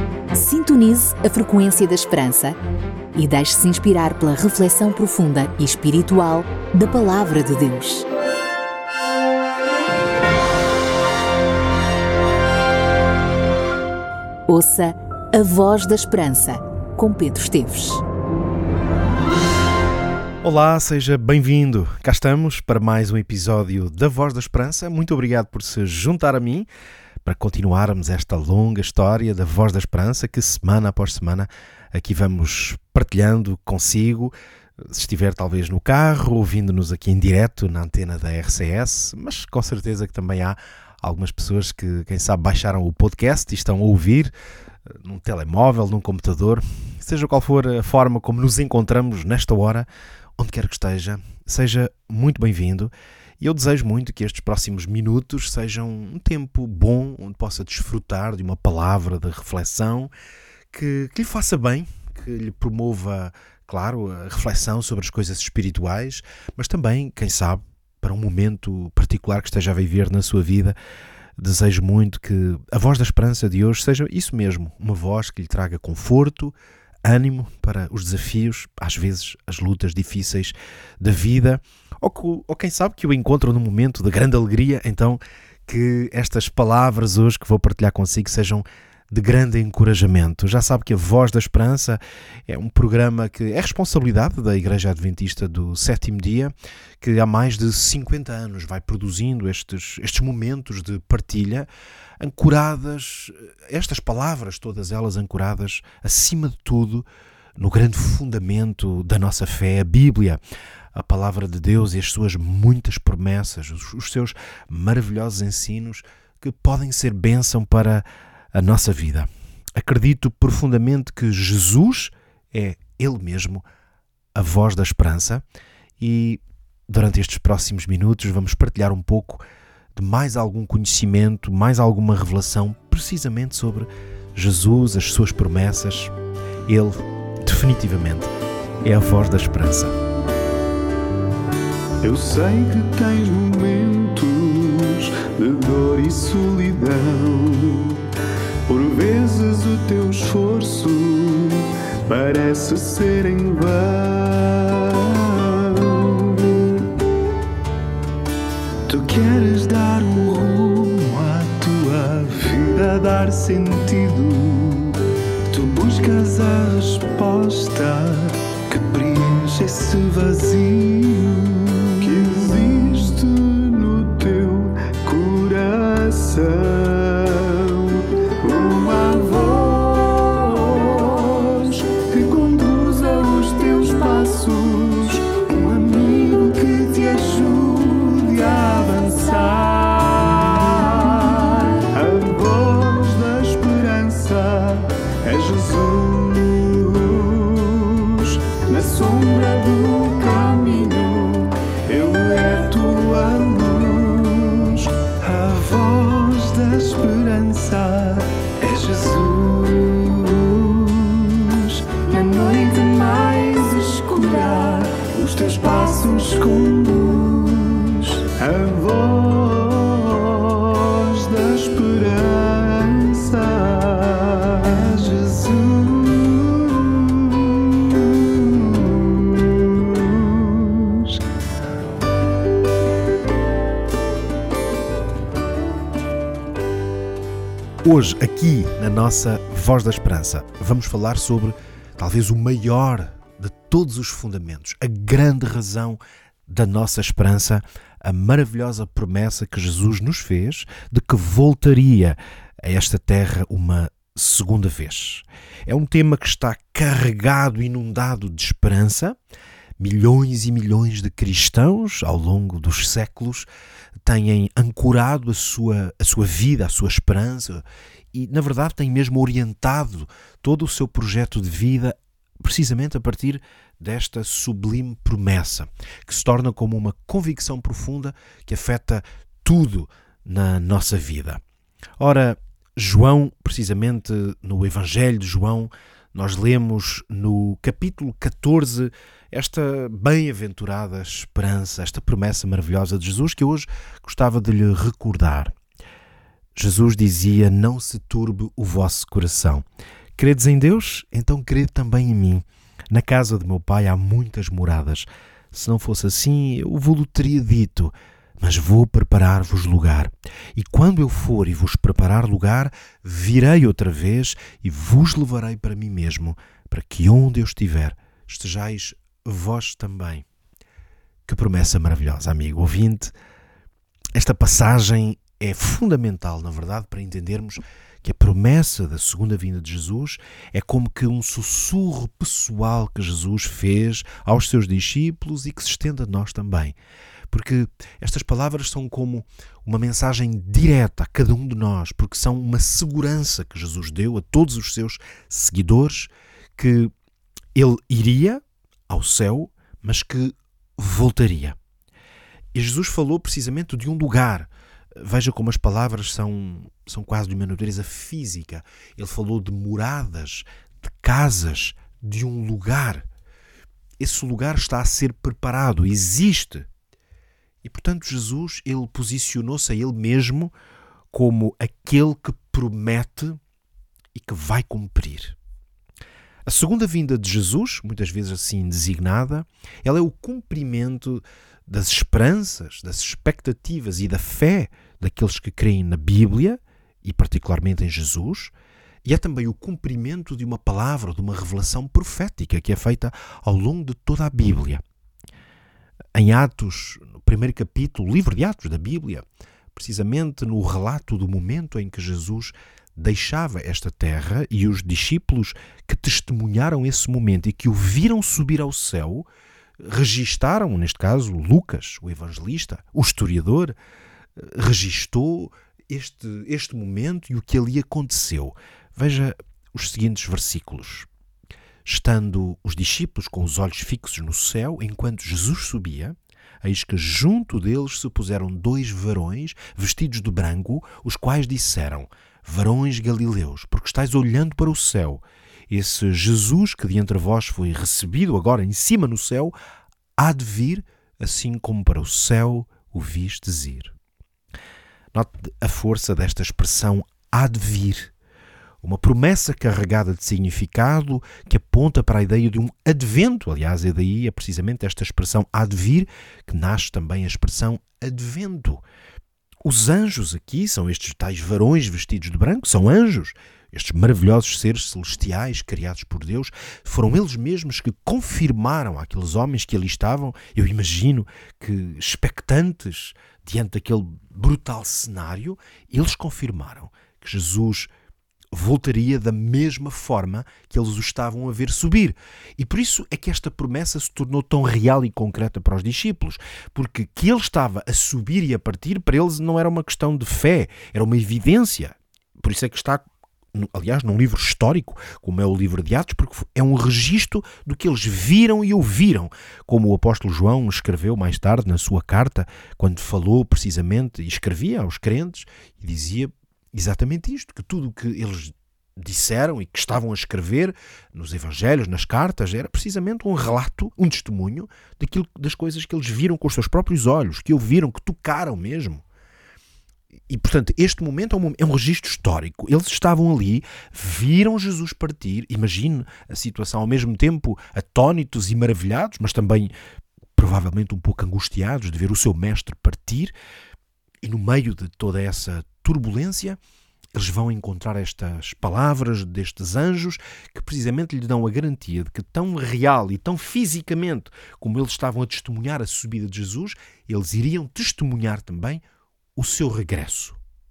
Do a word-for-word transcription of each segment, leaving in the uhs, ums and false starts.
Sintonize a frequência da esperança e deixe-se inspirar pela reflexão profunda e espiritual da Palavra de Deus. Ouça a Voz da Esperança, com Pedro Esteves. Olá, seja bem-vindo. Cá estamos para mais um episódio da Voz da Esperança. Muito obrigado por se juntar a mim para continuarmos esta longa história da Voz da Esperança que semana após semana aqui vamos partilhando consigo. Se estiver talvez no carro, ouvindo-nos aqui em direto na antena da R C S, mas com certeza que também há algumas pessoas que, quem sabe, baixaram o podcast e estão a ouvir num telemóvel, num computador. Seja qual for a forma como nos encontramos nesta hora, onde quer que esteja, seja muito bem-vindo. E eu desejo muito que estes próximos minutos sejam um tempo bom, onde possa desfrutar de uma palavra de reflexão que, que lhe faça bem, que lhe promova, claro, a reflexão sobre as coisas espirituais, mas também, quem sabe, para um momento particular que esteja a viver na sua vida. Desejo muito que a Voz da Esperança de hoje seja isso mesmo, uma voz que lhe traga conforto, ânimo para os desafios, às vezes as lutas difíceis da vida, ou, que, ou quem sabe que o encontram num momento de grande alegria. Então que estas palavras hoje que vou partilhar consigo sejam de grande encorajamento. Já sabe que a Voz da Esperança é um programa que é responsabilidade da Igreja Adventista do Sétimo Dia, que há mais de cinquenta anos vai produzindo estes, estes momentos de partilha, ancoradas, estas palavras, todas elas ancoradas, acima de tudo, no grande fundamento da nossa fé, a Bíblia, a Palavra de Deus e as suas muitas promessas, os, os seus maravilhosos ensinos que podem ser bênção para a nossa vida. Acredito profundamente que Jesus é Ele mesmo a Voz da Esperança e durante estes próximos minutos vamos partilhar um pouco de mais algum conhecimento, mais alguma revelação precisamente sobre Jesus, as suas promessas. Ele definitivamente é a Voz da Esperança. Eu sei que tens momentos de dor e solidão. Por vezes o teu esforço parece ser em vão. Tu queres dar um rumo à tua vida, dar sentido. Tu buscas a resposta que preenche esse vazio que existe no teu coração. Hoje, aqui na nossa Voz da Esperança, vamos falar sobre talvez o maior de todos os fundamentos, a grande razão da nossa esperança, a maravilhosa promessa que Jesus nos fez de que voltaria a esta terra uma segunda vez. É um tema que está carregado, inundado de esperança. Milhões e milhões de cristãos, ao longo dos séculos, têm ancorado a sua, a sua vida, a sua esperança e, na verdade, têm mesmo orientado todo o seu projeto de vida precisamente a partir desta sublime promessa, que se torna como uma convicção profunda que afeta tudo na nossa vida. Ora, João, precisamente no Evangelho de João, nós lemos no capítulo catorze esta bem-aventurada esperança, esta promessa maravilhosa de Jesus que eu hoje gostava de lhe recordar. Jesus dizia: não se turbe o vosso coração. Credes em Deus? Então crede também em mim. Na casa de meu pai há muitas moradas. Se não fosse assim, eu vos teria dito, mas vou preparar-vos lugar. E quando eu for e vos preparar lugar, virei outra vez e vos levarei para mim mesmo, para que onde eu estiver, estejais vós também. Que promessa maravilhosa, amigo ouvinte. Esta passagem é fundamental, na verdade, para entendermos que a promessa da segunda vinda de Jesus é como que um sussurro pessoal que Jesus fez aos seus discípulos e que se estende a nós também. Porque estas palavras são como uma mensagem direta a cada um de nós, porque são uma segurança que Jesus deu a todos os seus seguidores, que ele iria ao céu, mas que voltaria. E Jesus falou precisamente de um lugar. Veja como as palavras são, são quase de uma natureza física. Ele falou de moradas, de casas, de um lugar. Esse lugar está a ser preparado, existe. E, portanto, Jesus, ele posicionou-se a ele mesmo como aquele que promete e que vai cumprir. A segunda vinda de Jesus, muitas vezes assim designada, ela é o cumprimento das esperanças, das expectativas e da fé daqueles que creem na Bíblia e particularmente em Jesus, e é também o cumprimento de uma palavra, de uma revelação profética que é feita ao longo de toda a Bíblia. Em Atos, no primeiro capítulo, o livro de Atos da Bíblia, precisamente no relato do momento em que Jesus deixava esta terra e os discípulos que testemunharam esse momento e que o viram subir ao céu, registaram, neste caso, Lucas, o evangelista, o historiador, registou este, este momento e o que ali aconteceu. Veja os seguintes versículos. Estando os discípulos com os olhos fixos no céu, enquanto Jesus subia, eis que junto deles se puseram dois varões vestidos de branco, os quais disseram: varões galileus, porque estáis olhando para o céu, esse Jesus que de entre vós foi recebido agora em cima no céu, há de vir, assim como para o céu o vistes ir. Note a força desta expressão há de vir. Uma promessa carregada de significado que aponta para a ideia de um advento. Aliás, é daí é precisamente esta expressão há de vir que nasce também a expressão advento. Os anjos aqui são estes tais varões vestidos de branco, são anjos. Estes maravilhosos seres celestiais criados por Deus, foram eles mesmos que confirmaram àqueles homens que ali estavam, eu imagino que expectantes diante daquele brutal cenário, eles confirmaram que Jesus voltaria da mesma forma que eles o estavam a ver subir. E por isso é que esta promessa se tornou tão real e concreta para os discípulos, porque que ele estava a subir e a partir, para eles não era uma questão de fé, era uma evidência. Por isso é que está, aliás, num livro histórico, como é o livro de Atos, porque é um registro do que eles viram e ouviram, como o apóstolo João escreveu mais tarde na sua carta, quando falou precisamente e escrevia aos crentes e dizia exatamente isto, que tudo o que eles disseram e que estavam a escrever nos evangelhos, nas cartas, era precisamente um relato, um testemunho daquilo, das coisas que eles viram com os seus próprios olhos, que ouviram, que tocaram mesmo. E, portanto, este momento é um, é um registro histórico. Eles estavam ali, viram Jesus partir, imagine a situação, ao mesmo tempo atónitos e maravilhados, mas também provavelmente um pouco angustiados de ver o seu mestre partir, e no meio de toda essa turbulência, eles vão encontrar estas palavras destes anjos que precisamente lhe dão a garantia de que tão real e tão fisicamente como eles estavam a testemunhar a subida de Jesus, eles iriam testemunhar também o seu regresso.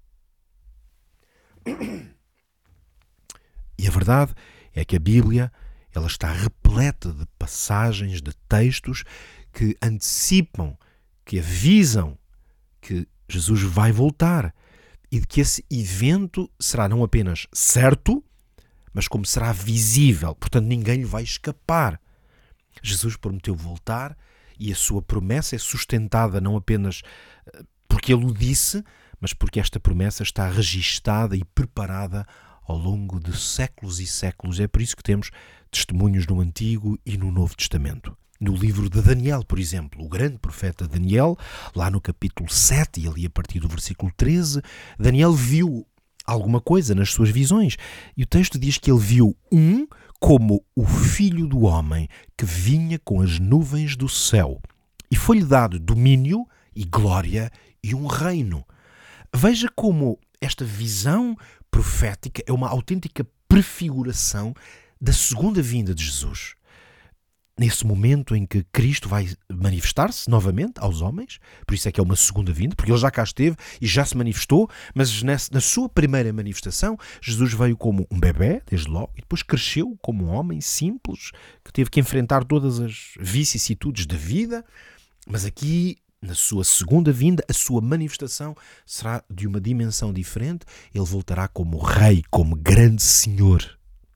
E a verdade é que a Bíblia ela está repleta de passagens, de textos que antecipam, que avisam que Jesus vai voltar e de que esse evento será não apenas certo, mas como será visível. Portanto, ninguém lhe vai escapar. Jesus prometeu voltar e a sua promessa é sustentada não apenas porque ele o disse, mas porque esta promessa está registada e preparada ao longo de séculos e séculos. É por isso que temos testemunhos no Antigo e no Novo Testamento. No livro de Daniel, por exemplo, o grande profeta Daniel, lá no capítulo sete, e ali a partir do versículo treze, Daniel viu alguma coisa nas suas visões. E o texto diz que ele viu um como o filho do homem que vinha com as nuvens do céu. E foi-lhe dado domínio e glória e um reino. Veja como esta visão profética é uma autêntica prefiguração da segunda vinda de Jesus. Nesse momento em que Cristo vai manifestar-se novamente aos homens, por isso é que é uma segunda vinda, porque ele já cá esteve e já se manifestou, mas nessa, na sua primeira manifestação, Jesus veio como um bebé, desde logo, e depois cresceu como um homem simples, que teve que enfrentar todas as vicissitudes da vida, mas aqui, na sua segunda vinda, a sua manifestação será de uma dimensão diferente, ele voltará como rei, como grande senhor.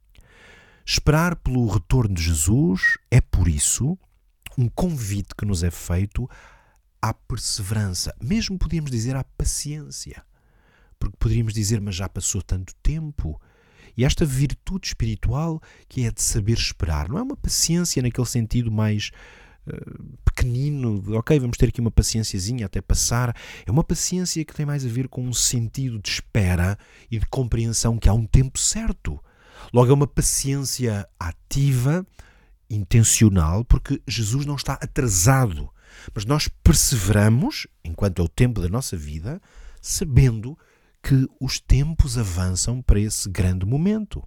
Esperar pelo retorno de Jesus é, por isso, um convite que nos é feito à perseverança. Mesmo podíamos dizer à paciência. Porque poderíamos dizer, mas já passou tanto tempo. E esta virtude espiritual que é de saber esperar. Não é uma paciência naquele sentido mais uh, pequenino, de, ok, vamos ter aqui uma paciênciazinha até passar. É uma paciência que tem mais a ver com um sentido de espera e de compreensão que há um tempo certo. Logo, é uma paciência ativa, intencional, porque Jesus não está atrasado. Mas nós perseveramos, enquanto é o tempo da nossa vida, sabendo que os tempos avançam para esse grande momento.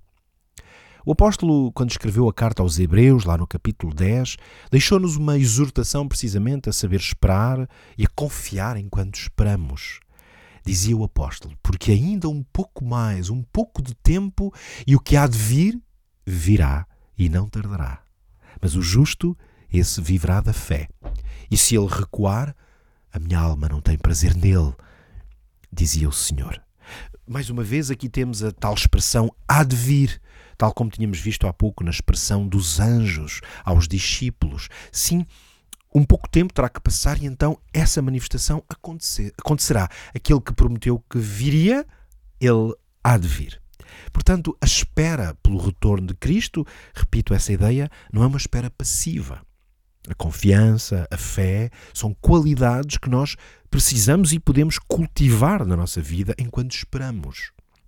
O apóstolo, quando escreveu a carta aos Hebreus, lá no capítulo dez, deixou-nos uma exortação precisamente a saber esperar e a confiar enquanto esperamos. Dizia o apóstolo, porque ainda um pouco mais, um pouco de tempo, e o que há de vir, virá e não tardará. Mas o justo, esse viverá da fé. E se ele recuar, a minha alma não tem prazer nele, dizia o Senhor. Mais uma vez, aqui temos a tal expressão há de vir, tal como tínhamos visto há pouco na expressão dos anjos aos discípulos. Sim, um pouco tempo terá que passar e então essa manifestação acontecer, acontecerá. Aquele que prometeu que viria, ele há de vir. Portanto, a espera pelo retorno de Cristo, repito essa ideia, não é uma espera passiva. A confiança, a fé, são qualidades que nós precisamos e podemos cultivar na nossa vida enquanto esperamos.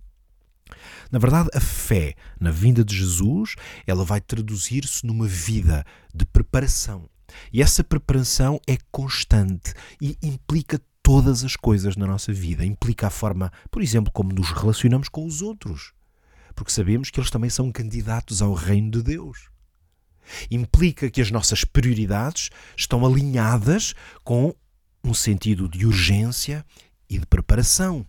Na verdade, a fé na vinda de Jesus, ela vai traduzir-se numa vida de preparação. E essa preparação é constante e implica todas as coisas na nossa vida. Implica a forma, por exemplo, como nos relacionamos com os outros. Porque sabemos que eles também são candidatos ao reino de Deus. Implica que as nossas prioridades estão alinhadas com um sentido de urgência e de preparação.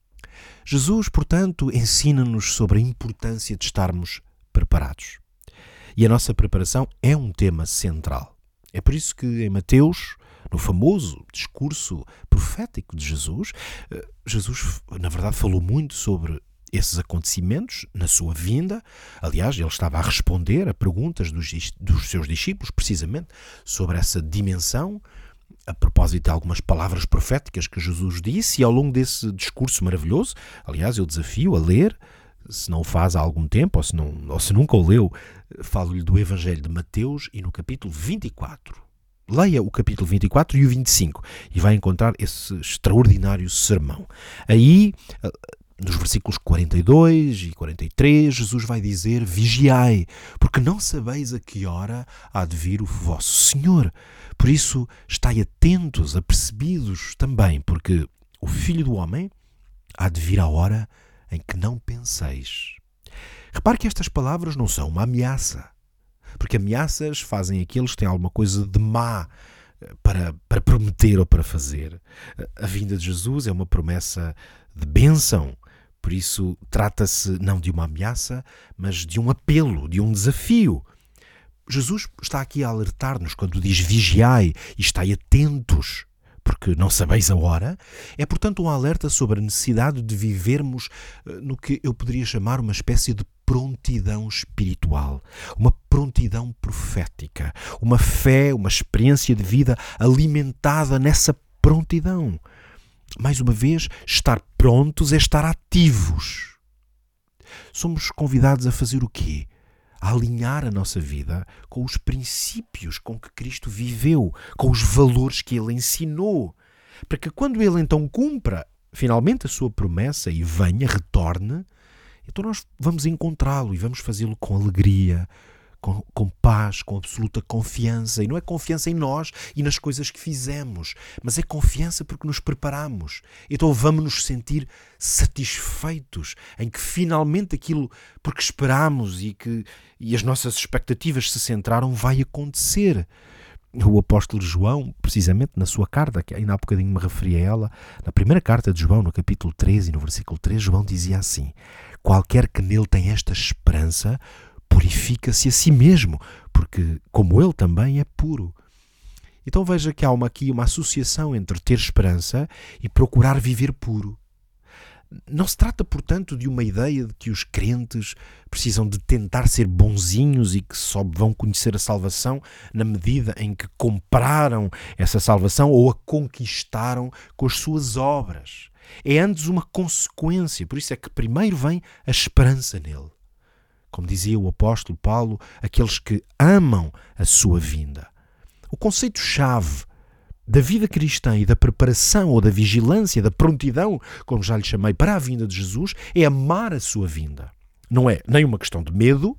Jesus, portanto, ensina-nos sobre a importância de estarmos preparados. E a nossa preparação é um tema central. É por isso que em Mateus, no famoso discurso profético de Jesus, Jesus, na verdade, falou muito sobre esses acontecimentos na sua vinda. Aliás, ele estava a responder a perguntas dos, dos seus discípulos, precisamente, sobre essa dimensão, a propósito de algumas palavras proféticas que Jesus disse, e ao longo desse discurso maravilhoso, aliás, eu desafio a ler, se não o faz há algum tempo, ou se, não, ou se nunca o leu, falo-lhe do Evangelho de Mateus e no capítulo vinte e quatro. Leia o capítulo vinte e quatro e o vinte e cinco e vai encontrar esse extraordinário sermão. Aí, nos versículos quarenta e dois e quarenta e três, Jesus vai dizer: vigiai, porque não sabeis a que hora há de vir o vosso Senhor. Por isso, estai atentos, apercebidos também, porque o Filho do Homem há de vir a hora em que não penseis. Repare que estas palavras não são uma ameaça, porque ameaças fazem aqueles que têm alguma coisa de má para, para prometer ou para fazer. A vinda de Jesus é uma promessa de bênção, por isso trata-se não de uma ameaça, mas de um apelo, de um desafio. Jesus está aqui a alertar-nos quando diz vigiai e estai atentos, porque não sabeis a hora. É, portanto, um alerta sobre a necessidade de vivermos no que eu poderia chamar uma espécie de prontidão espiritual, uma prontidão profética, uma fé, uma experiência de vida alimentada nessa prontidão. Mais uma vez, estar prontos é estar ativos. Somos convidados a fazer o quê? a alinhar a nossa vida com os princípios com que Cristo viveu, com os valores que Ele ensinou, para que quando Ele então cumpra finalmente a sua promessa e venha, retorne, então nós vamos encontrá-lo e vamos fazê-lo com alegria, com, com paz, com absoluta confiança. E não é confiança em nós e nas coisas que fizemos, mas é confiança porque nos preparamos. Então vamos nos sentir satisfeitos em que finalmente aquilo porque esperamos e que e as nossas expectativas se centraram vai acontecer. O apóstolo João, precisamente na sua carta, que ainda há bocadinho me referi a ela, na primeira carta de João, no capítulo treze e no versículo três, João dizia assim: qualquer que nele tem esta esperança, purifica-se a si mesmo, porque como ele também é puro. Então veja que há uma, aqui uma associação entre ter esperança e procurar viver puro. Não se trata, portanto, de uma ideia de que os crentes precisam de tentar ser bonzinhos e que só vão conhecer a salvação na medida em que compraram essa salvação ou a conquistaram com as suas obras. É antes uma consequência, por isso é que primeiro vem a esperança nele. Como dizia o apóstolo Paulo, aqueles que amam a sua vinda. O conceito-chave da vida cristã e da preparação ou da vigilância, da prontidão, como já lhe chamei, para a vinda de Jesus, é amar a sua vinda. Não é nem uma questão de medo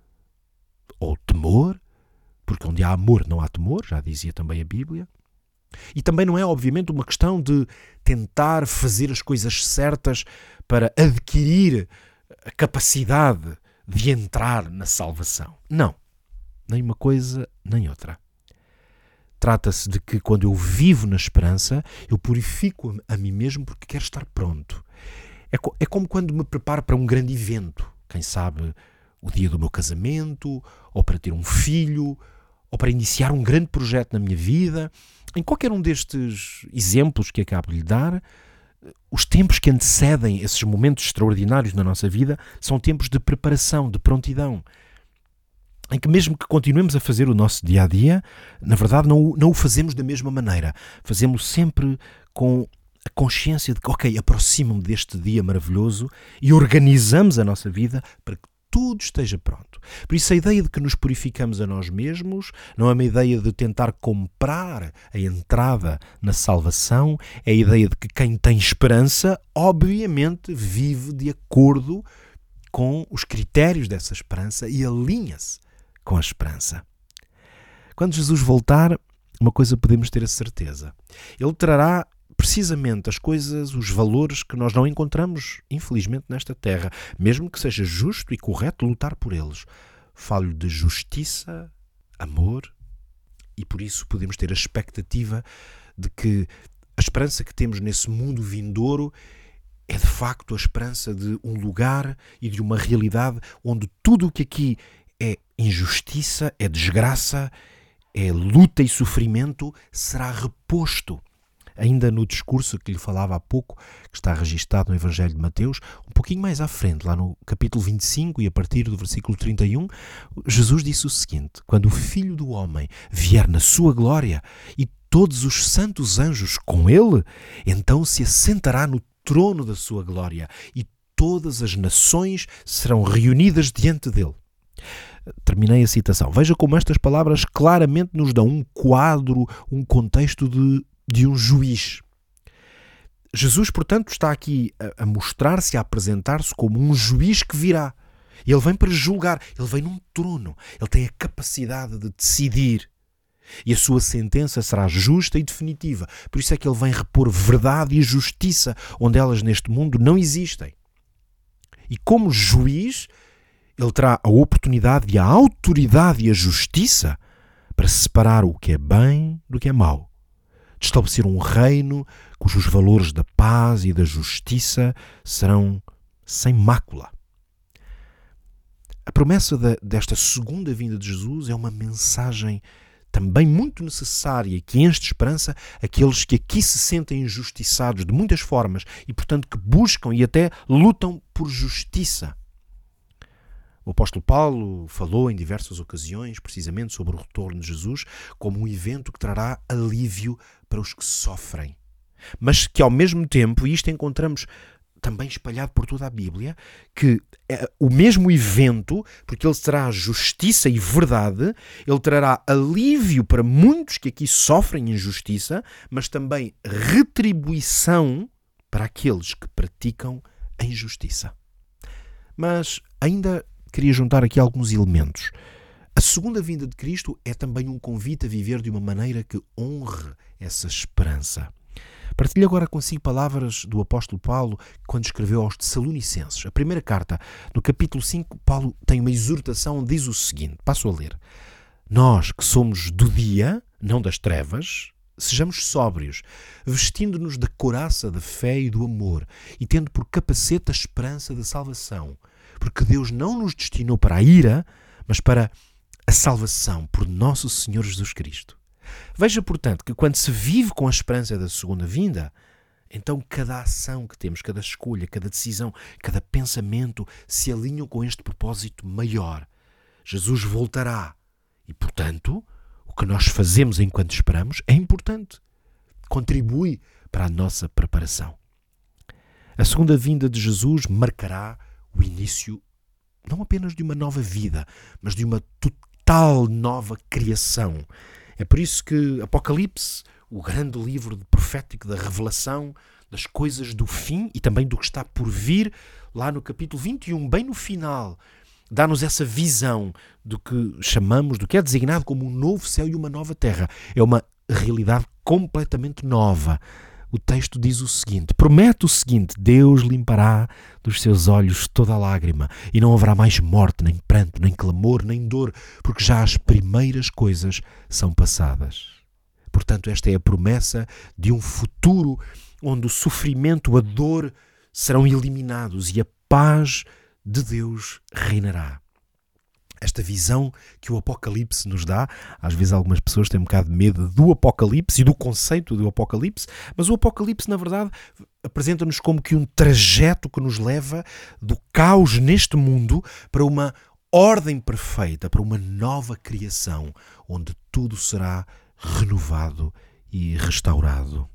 ou temor, porque onde há amor não há temor, já dizia também a Bíblia. E também não é, obviamente, uma questão de tentar fazer as coisas certas para adquirir a capacidade de entrar na salvação. Não. Nem uma coisa, nem outra. Trata-se de que quando eu vivo na esperança, eu purifico a mim mesmo porque quero estar pronto. É, co- é como quando me preparo para um grande evento. Quem sabe o dia do meu casamento, ou para ter um filho, ou para iniciar um grande projeto na minha vida. Em qualquer um destes exemplos que acabo de lhe dar, os tempos que antecedem esses momentos extraordinários na nossa vida são tempos de preparação, de prontidão, em que mesmo que continuemos a fazer o nosso dia-a-dia, na verdade não, o- não o fazemos da mesma maneira. Fazemos-lo sempre com a consciência de que, ok, aproximo-me deste dia maravilhoso e organizamos a nossa vida para que tudo esteja pronto. Por isso a ideia de que nos purificamos a nós mesmos não é uma ideia de tentar comprar a entrada na salvação, é a ideia de que quem tem esperança, obviamente, vive de acordo com os critérios dessa esperança e alinha-se com a esperança. Quando Jesus voltar, uma coisa podemos ter a certeza. Ele trará precisamente as coisas, os valores que nós não encontramos, infelizmente, nesta terra, mesmo que seja justo e correto lutar por eles. Falo de justiça, amor, e por isso podemos ter a expectativa de que a esperança que temos nesse mundo vindouro é de facto a esperança de um lugar e de uma realidade onde tudo o que aqui é injustiça, é desgraça, é luta e sofrimento, será reposto. Ainda no discurso que lhe falava há pouco, que está registado no Evangelho de Mateus, um pouquinho mais à frente, lá no capítulo vinte e cinco e a partir do versículo trinta e um, Jesus disse o seguinte: quando o Filho do Homem vier na sua glória e todos os santos anjos com ele, então se assentará no trono da sua glória e todas as nações serão reunidas diante dele. Terminei a citação. Veja como estas palavras claramente nos dão um quadro, um contexto de, de um juiz. Jesus, portanto, está aqui a, a mostrar-se, a apresentar-se como um juiz que virá. Ele vem para julgar, ele vem num trono, ele tem a capacidade de decidir. E a sua sentença será justa e definitiva. Por isso é que ele vem repor verdade e justiça onde elas neste mundo não existem. E como juiz, ele terá a oportunidade e a autoridade e a justiça para separar o que é bem do que é mau. De estabelecer um reino cujos valores da paz e da justiça serão sem mácula. A promessa de, desta segunda vinda de Jesus é uma mensagem também muito necessária, que enche de esperança aqueles que aqui se sentem injustiçados de muitas formas e, portanto, que buscam e até lutam por justiça. O apóstolo Paulo falou em diversas ocasiões precisamente sobre o retorno de Jesus como um evento que trará alívio para os que sofrem. Mas que ao mesmo tempo, e isto encontramos também espalhado por toda a Bíblia, que é o mesmo evento, porque ele terá justiça e verdade, ele trará alívio para muitos que aqui sofrem injustiça, mas também retribuição para aqueles que praticam a injustiça. Mas ainda queria juntar aqui alguns elementos. A segunda vinda de Cristo é também um convite a viver de uma maneira que honre essa esperança. Partilho agora consigo palavras do apóstolo Paulo quando escreveu aos Tessalonicenses. A primeira carta, no capítulo cinco, Paulo tem uma exortação onde diz o seguinte, passo a ler. Nós que somos do dia, não das trevas, sejamos sóbrios, vestindo-nos da couraça da fé e do amor e tendo por capacete a esperança da salvação. Porque Deus não nos destinou para a ira, mas para a salvação por nosso Senhor Jesus Cristo. Veja, portanto, que quando se vive com a esperança da segunda vinda, então cada ação que temos, cada escolha, cada decisão, cada pensamento se alinham com este propósito maior. Jesus voltará e, portanto, o que nós fazemos enquanto esperamos é importante. Contribui para a nossa preparação. A segunda vinda de Jesus marcará o início não apenas de uma nova vida, mas de uma total nova criação. É por isso que Apocalipse, o grande livro profético da revelação das coisas do fim e também do que está por vir, lá no capítulo vinte e um, bem no final, dá-nos essa visão do que chamamos, do que é designado como um novo céu e uma nova terra. É uma realidade completamente nova. O texto diz o seguinte, promete o seguinte, Deus limpará dos seus olhos toda a lágrima e não haverá mais morte, nem pranto, nem clamor, nem dor, porque já as primeiras coisas são passadas. Portanto, esta é a promessa de um futuro onde o sofrimento, a dor serão eliminados e a paz de Deus reinará. Esta visão que o Apocalipse nos dá, às vezes algumas pessoas têm um bocado de medo do Apocalipse e do conceito do Apocalipse, mas o Apocalipse, na verdade, apresenta-nos como que um trajeto que nos leva do caos neste mundo para uma ordem perfeita, para uma nova criação, onde tudo será renovado e restaurado.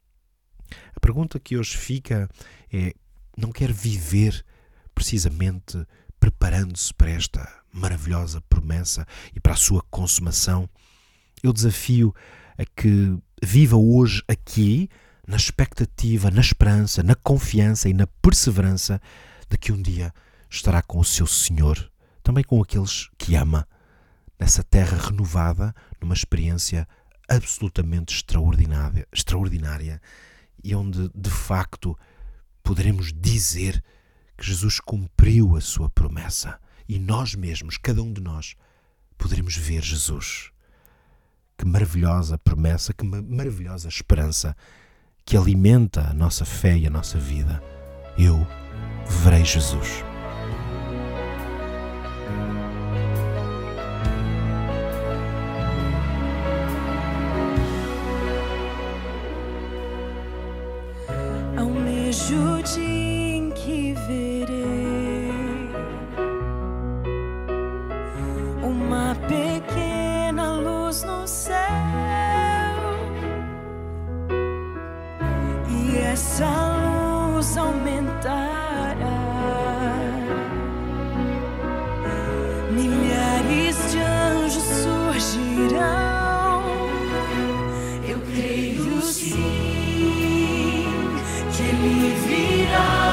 A pergunta que hoje fica é, não quer viver precisamente preparando-se para esta maravilhosa promessa e para a sua consumação? Eu desafio a que viva hoje aqui, na expectativa, na esperança, na confiança e na perseverança de que um dia estará com o seu Senhor, também com aqueles que ama, nessa terra renovada, numa experiência absolutamente extraordinária, extraordinária e onde, de facto, poderemos dizer que Jesus cumpriu a sua promessa e nós mesmos, cada um de nós, poderemos ver Jesus. Que maravilhosa promessa, que maravilhosa esperança que alimenta a nossa fé e a nossa vida. Eu verei Jesus. Almejo o dia em que verei uma pequena luz no céu, e essa luz aumentará, milhares de anjos surgirão. Eu creio sim que Ele virá.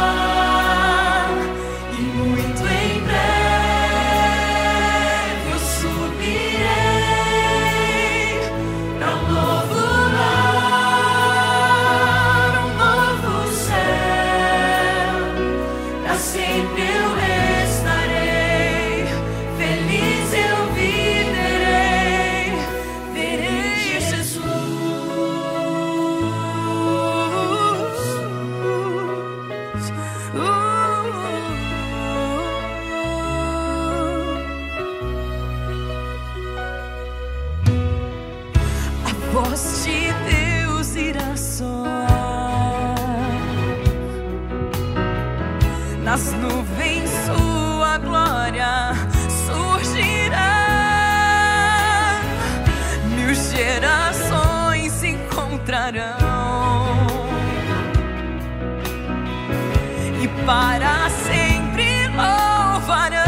para sempre louvarão.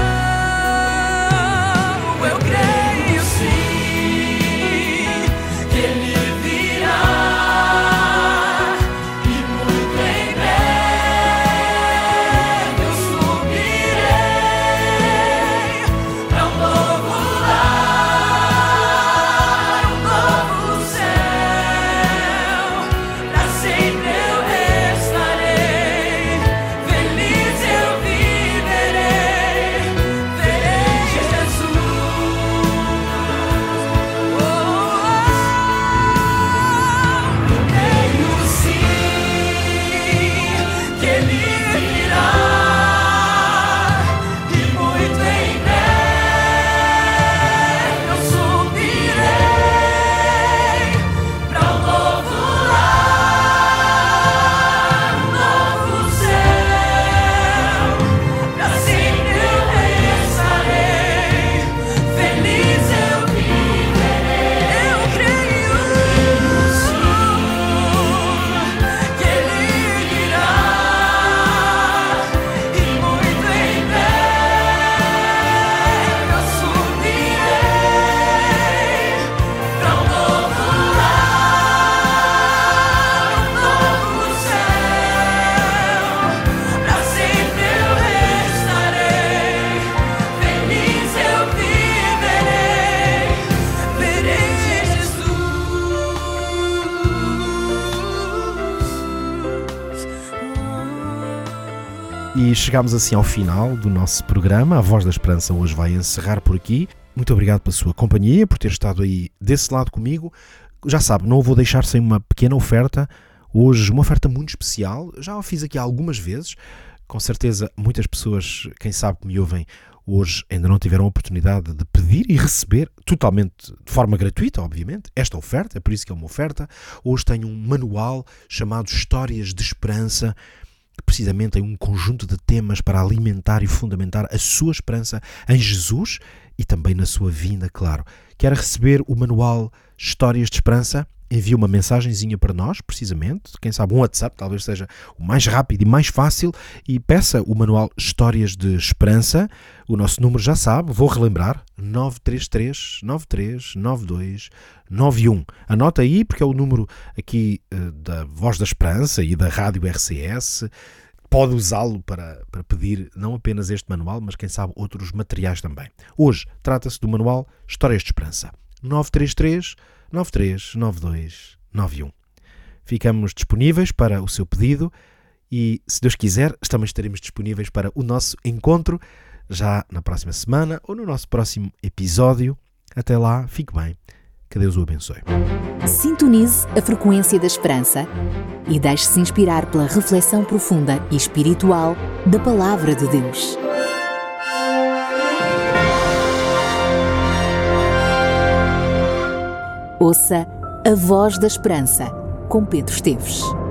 Eu creio sim que Ele virá, e muito em breve eu subirei para um novo lar, um novo céu. Para sempre eu restarei, feliz eu viverei, verei Jesus. Oh, eu creio sim que Ele virá, e muito em breve eu subirei para um novo lar, um novo céu. Para sempre eu restarei, feliz eu viverei. Eu creio sim que Ele virá, e muito em breve eu subirei para um novo lar, um novo céu. Para sempre eu restarei, feliz eu viverei, verei Jesus. E chegamos assim ao final do nosso programa. A Voz da Esperança hoje vai encerrar por aqui. Muito obrigado pela sua companhia, por ter estado aí desse lado comigo. Já sabe, não o vou deixar sem uma pequena oferta. Hoje, uma oferta muito especial. Já a fiz aqui algumas vezes. Com certeza, muitas pessoas, quem sabe que me ouvem hoje, ainda não tiveram a oportunidade de pedir e receber, totalmente de forma gratuita, obviamente, esta oferta. É por isso que é uma oferta. Hoje tenho um manual chamado Histórias de Esperança, que precisamente tem um conjunto de temas para alimentar e fundamentar a sua esperança em Jesus e também na sua vinda, claro. Quer receber o manual Histórias de Esperança? Envie uma mensagenzinha para nós, precisamente, quem sabe um WhatsApp, talvez seja o mais rápido e mais fácil, e peça o manual Histórias de Esperança. O nosso número já sabe, vou relembrar, nove três três, nove três nove dois nove um. Anota aí, porque é o número aqui uh, da Voz da Esperança e da Rádio R C S. Pode usá-lo para, para pedir não apenas este manual, mas quem sabe outros materiais também. Hoje trata-se do manual Histórias de Esperança. nove três três, nove três nove dois nove um. Ficamos disponíveis para o seu pedido e, se Deus quiser, também estaremos disponíveis para o nosso encontro já na próxima semana ou no nosso próximo episódio. Até lá, fique bem. Que Deus o abençoe. Sintonize a frequência da esperança e deixe-se inspirar pela reflexão profunda e espiritual da Palavra de Deus. Ouça a Voz da Esperança, com Pedro Esteves.